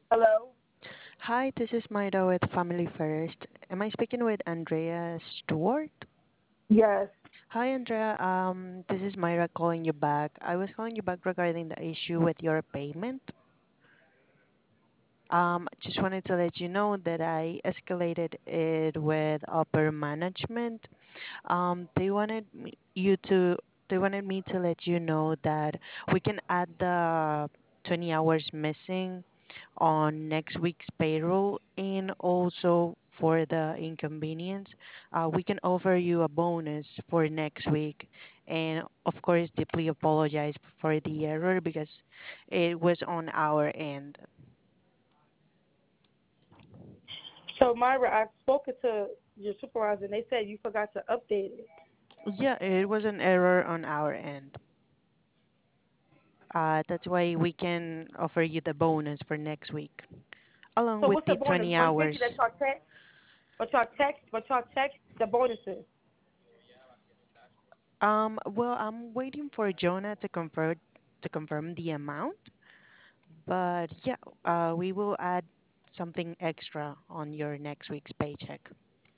Hello? Hi, this is Maida with Family First. Am I speaking with Andrea Stewart? Yes. Hi, Andrea. This is Myra calling you back. I was calling you back regarding the issue with your payment. Just wanted to let you know that I escalated it with upper management. They wanted they wanted me to let you know that we can add the 20 hours missing on next week's payroll, and also for the inconvenience, we can offer you a bonus for next week. And of course, deeply apologize for the error because it was on our end. So, Myra, I've spoken to your supervisor, and they said you forgot to update it. Yeah, it was an error on our end. That's why we can offer you the bonus for next week, along So, with what's the the bonus? 20 150 that hours. y'all text? But y'all text the bonuses. Well, I'm waiting for Jonah to confirm the amount, but yeah, we will add something extra on your next week's paycheck.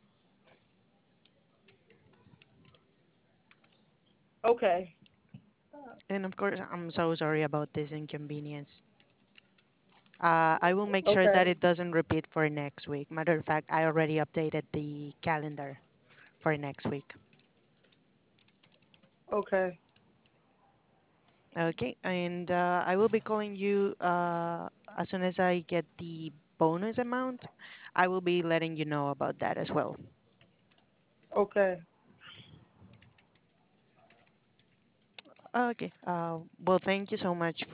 Okay. And of course, I'm so sorry about this inconvenience. I will make sure that Okay. it doesn't repeat for next week. Matter of fact, I already updated the calendar for next week. Okay. Okay, and I will be calling you as soon as I get the bonus amount. I will be letting you know about that as well. Okay. Okay. Well, thank you so much